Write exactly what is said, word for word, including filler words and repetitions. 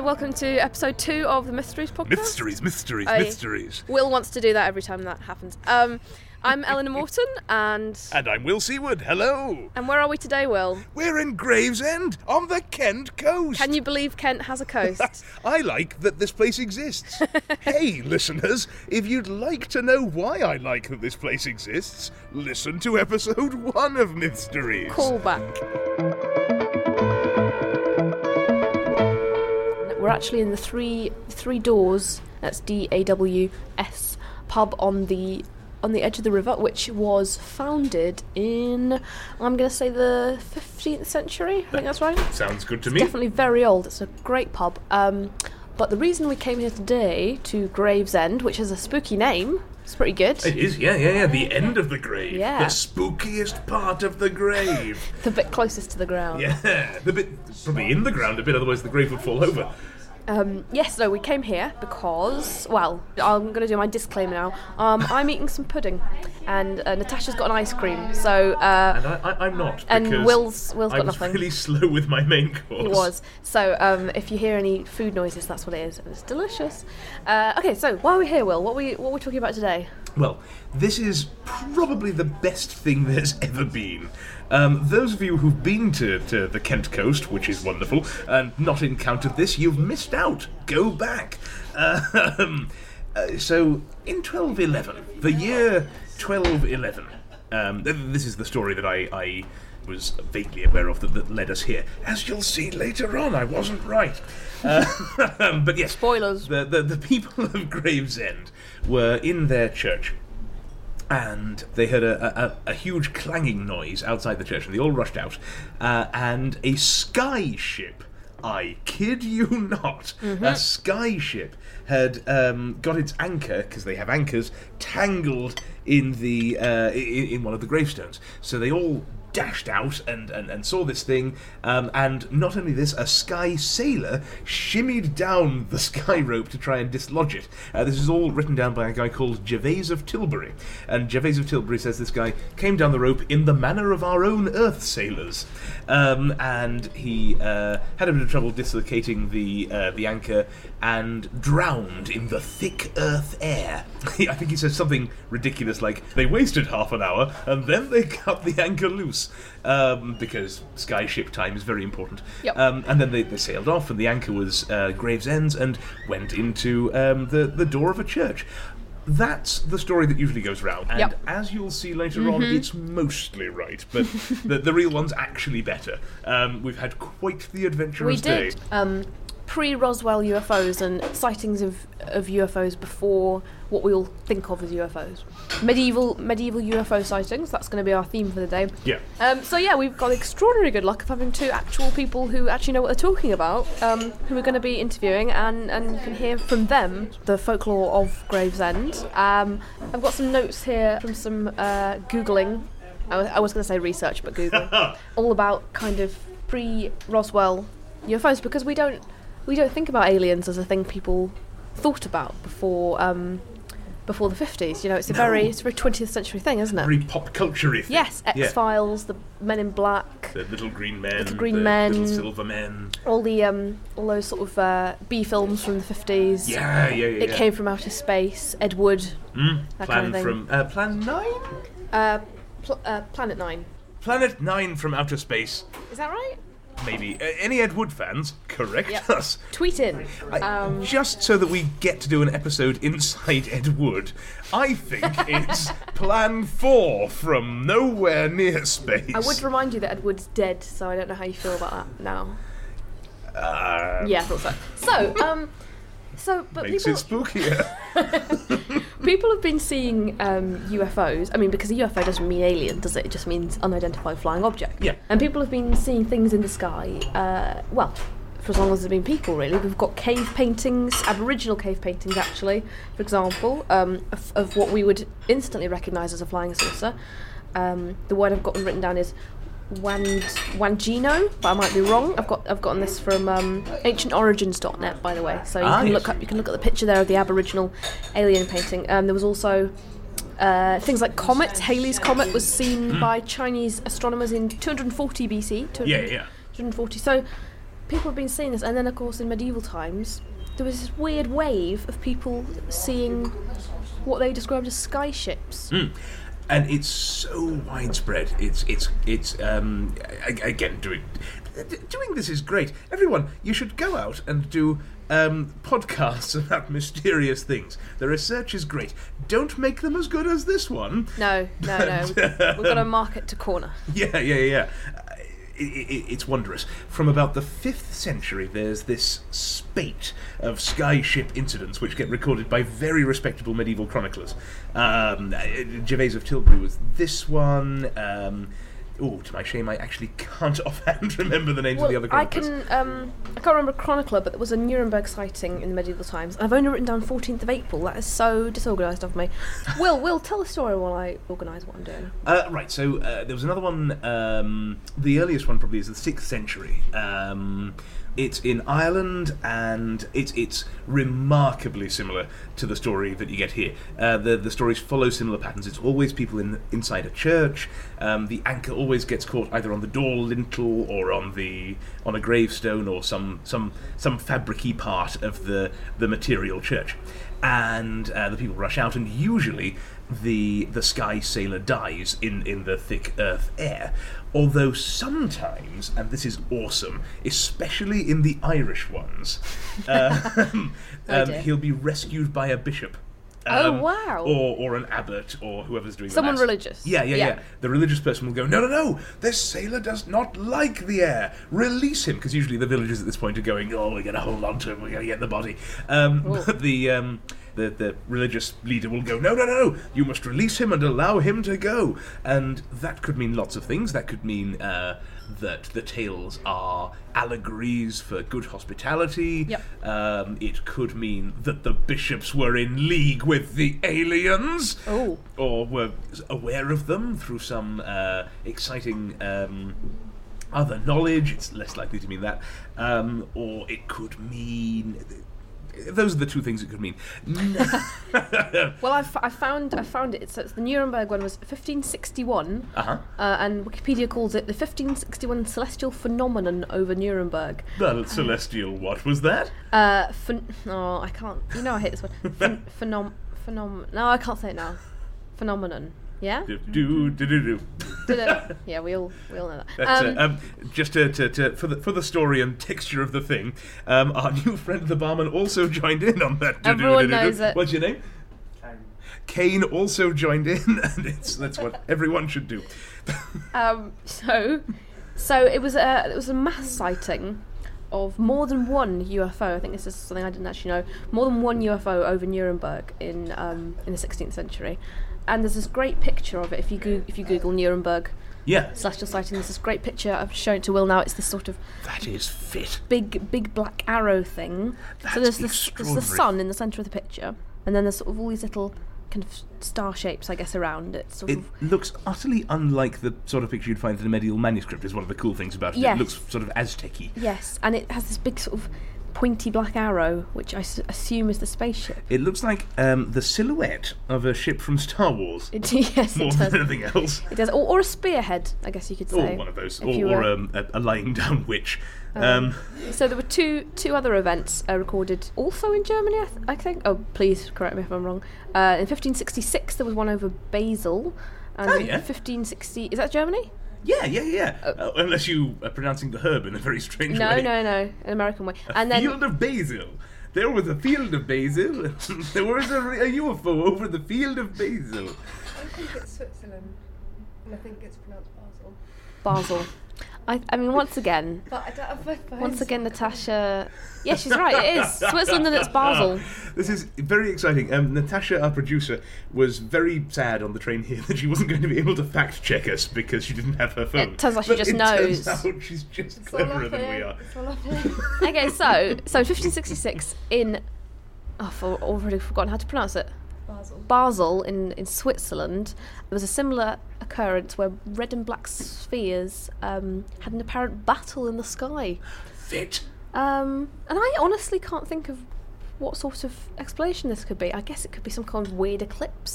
welcome to episode two of the Mysteries podcast. Mysteries, mysteries, I, mysteries. Will wants to do that every time that happens. Um, I'm Eleanor Morton, and... And I'm Will Seaward, hello! And where are we today, Will? We're in Gravesend, on the Kent coast! Can you believe Kent has a coast? I like that this place exists. Hey, listeners, if you'd like to know why I like that this place exists, listen to episode one of Mysteries. Call back. We're actually in the Three Three Doors, that's D A W S, pub on the on the edge of the river, which was founded in, I'm going to say, the fifteenth century. I think that's right. Sounds good to It's me. definitely very old. It's a great pub. Um, but the reason we came here today to Gravesend, which is a spooky name, it's pretty good. It is, yeah, yeah, yeah. The end of the grave. Yeah. The spookiest part of the grave. The bit closest to the ground. Yeah, the bit probably in the ground a bit, otherwise the grave would fall over. Um, yes, no, we came here because, well, I'm going to do my disclaimer now. Um, I'm eating some pudding, and uh, Natasha's got an ice cream, so... Uh, And I, I, I'm not, and because Will's, Will's I got was nothing. really slow with my main course. He was. So um, if you hear any food noises, that's what it is. It's delicious. Uh, okay, so why are we here, Will? What are we, what are we talking about today? Well, this is probably the best thing there's ever been. Um, those of you who've been to, to the Kent coast, which is wonderful, and not encountered this, you've missed out. Go back. Um, uh, so, in twelve eleven, the year twelve eleven, um, th- this is the story that I, I was vaguely aware of that, that led us here. As you'll see later on, I wasn't right. Uh, but yes, Spoilers. The, the, the people of Gravesend were in their church, and they heard a, a, a huge clanging noise outside the church, and they all rushed out, uh, and a sky ship, I kid you not, Mm-hmm. a sky ship had um, got its anchor, because they have anchors, tangled in the uh, in, in one of the gravestones. So they all dashed out and, and, and saw this thing, um, and not only this, a sky sailor shimmied down the sky rope to try and dislodge it. Uh, this is all written down by a guy called Gervase of Tilbury, and Gervase of Tilbury says this guy came down the rope in the manner of our own earth sailors, um, and he uh, had a bit of trouble dislocating the uh, the anchor and drowned in the thick earth air. I think he says something ridiculous like, they wasted half an hour and then they cut the anchor loose. Um, because skyship time is very important. Yep. Um, and then they, they sailed off, and the anchor was uh, Gravesend's and went into um, the, the door of a church. That's the story that usually goes round. And Yep. as you'll see later Mm-hmm. on, it's mostly right, but the, the real one's actually better. Um, we've had quite the adventurous We did. day. Um, pre-Roswell U F Os and sightings of, of U F Os before what we all think of as U F Os. Medieval medieval U F O sightings, that's going to be our theme for the day. Yeah. Um, so yeah, we've got extraordinary good luck of having two actual people who actually know what they're talking about, um, who we're going to be interviewing, and, and you can hear from them the folklore of Gravesend. Um, I've got some notes here from some uh, Googling. I was, I was going to say research, but Googling. All about kind of pre-Roswell U F Os, because we don't we don't think about aliens as a thing people thought about before um, before the fifties. You know, it's a No. very it's a very twentieth century thing, isn't it? Very pop culture-y thing. Yes, Yeah. X-Files, the Men in Black, The Little Green Men, Little Green the Men. Little Silver Men. all the um, all those sort of uh, B films from the fifties. Yeah, yeah, yeah. It yeah. came from outer space. Ed Wood, Mm, that plan kind of thing. from uh, Plan Nine, uh, pl- uh, Planet Nine. Planet Nine from outer space. Is that right? Maybe. Uh, any Ed Wood fans, correct Yep. us. Tweet in. I- Um, just so that we get to do an episode inside Ed Wood, I think it's Plan Four from nowhere near space. I would remind you that Ed Wood's dead, so I don't know how you feel about that now. Uh, Yeah, I thought so. So, um, so, but makes people, it spookier. people have been seeing um, U F Os. I mean, because a U F O doesn't mean alien, does it? It just means unidentified flying object. Yeah. And people have been seeing things in the sky, uh, well, for as long as there's been people, really. We've got cave paintings, Aboriginal cave paintings, actually, for example, um, of, of what we would instantly recognise as a flying saucer. Um, the word I've got written down is Wand, Wangino, but I might be wrong. I've got I've gotten this from um, ancient origins dot net, by the way. So you Ah, can yes. look up you can look at the picture there of the Aboriginal alien painting. Um, there was also uh, things like comets. Halley's Comet was seen by Chinese astronomers in two hundred forty B C. yeah, yeah. two hundred forty. So people have been seeing this, and then of course in medieval times there was this weird wave of people seeing what they described as sky ships. Mm. And it's so widespread. It's it's it's um a- again doing doing this is great. Everyone, you should go out and do um podcasts about mysterious things. The research is great. Don't make them as good as this one. No, no, no. We've got to market to corner. Yeah, yeah, yeah. Uh, It, it, it's wondrous. From about the fifth century, there's this spate of sky ship incidents which get recorded by very respectable medieval chroniclers. Um, Gervase of Tilbury was this one. Um, oh, to my shame, I actually can't offhand remember the names Well, of the other I chroniclers. can. Um, I can't remember a chronicler, but there was a Nuremberg sighting in the medieval times. I've only written down fourteenth of April. That is so disorganised of me. Will, Will, tell a story while I organise what I'm doing. Uh, right, so uh, there was another one. Um, the earliest one probably is the sixth century. Um, it's in Ireland, and it's it's remarkably similar to the story that you get here. Uh, the the stories follow similar patterns. It's always people in inside a church. Um, the anchor always gets caught either on the door lintel or on the on a gravestone or some some some fabricy part of the the material church. And uh, the people rush out, and usually the the sky sailor dies in, in the thick earth air. Although sometimes, and this is awesome, especially in the Irish ones, uh, um, Oh dear. he'll be rescued by a bishop. Oh, Um, wow. Or or an abbot, or whoever's doing Someone the mass. religious. Yeah, yeah, yeah, Yeah. The religious person will go, no, no, no, this sailor does not like the air. Release him, because usually the villagers at this point are going, oh, we're going to hold on to him, we're going to get the body. Um, Ooh. but the, um, the the religious leader will go, no, no, no, you must release him and allow him to go. And that could mean lots of things. That could mean uh, that the tales are allegories for good hospitality. Yep. Um, it could mean that the bishops were in league with the aliens. Oh. Or were aware of them through some uh, exciting um, other knowledge. It's less likely to mean that. Um, or it could mean... Those are the two things it could mean. Well, I, f- I found I found it. So it's the Nuremberg one was fifteen sixty-one, Uh-huh. uh, and Wikipedia calls it the fifteen sixty-one celestial phenomenon over Nuremberg. The celestial, what was that? Uh, phen- oh, I can't. You know I hate this one. Phen- phenom phenom. No, I can't say it now. Phenomenon. Yeah. Do, do, do, do, do. Da-da. Yeah, we all we all know that. That's Um, it. Um, just to, to, to, for the for the story and texture of the thing, um, our new friend the barman also joined in on that. Everyone knows it. What's your name? Kane also joined in, and it's that's what everyone should do. Um, so, so it was a it was a mass sighting of more than one U F O. I think this is something I didn't actually know. More than one U F O over Nuremberg in um, in the sixteenth century, and there's this great picture of it. If you go- if you Google Nuremberg Yeah, celestial sighting, there's this great picture. I've shown it to Will now. It's this sort of that is fit. big big black arrow thing. That's so there's this there's the extraordinary. sun in the centre of the picture, and then there's sort of all these little kind of star shapes, I guess, around it. Sort It of. looks utterly unlike the sort of picture you'd find in a medieval manuscript. Is one of the cool things about it. Yes. It looks sort of Aztec-y. Yes, and it has this big sort of pointy black arrow, which I s- assume is the spaceship. It looks like um, the silhouette of a ship from Star Wars, It, yes, more it does. than anything else. It does, or, or a spearhead, I guess you could say. Or one of those, if or, you or were- um, a, a lying down witch. Um, So there were two two other events uh, recorded also in Germany, I, th- I think. Oh, please correct me if I'm wrong. Uh, in fifteen sixty-six, there was one over Basel. And Oh, yeah. in fifteen sixty, is that Germany? yeah, yeah, yeah. Uh, unless you are pronouncing the herb in a very strange No, way. no, no, an American way. A and then field of basil. There was a field of basil. There was a, a U F O over the field of basil. I think it's Switzerland, and I think it's pronounced Basel. Basel. I, I mean, once again, But I don't have my phone. once so again, I can't- Natasha. Yeah, she's right. It is Switzerland and it's Basel. Ah, this is very exciting. Um, Natasha, our producer, was very sad on the train here that she wasn't going to be able to fact check us because she didn't have her phone. It turns out she But just it knows. Turns out she's just It's all cleverer up than we here. are. It's all up here. Okay, so so fifteen sixty-six in. Oh, I've already forgotten how to pronounce it. Basel. Basel in, in Switzerland, there was a similar occurrence where red and black spheres um, had an apparent battle in the sky. Fit. Um, and I honestly can't think of what sort of explanation this could be. I guess it could be some kind of weird eclipse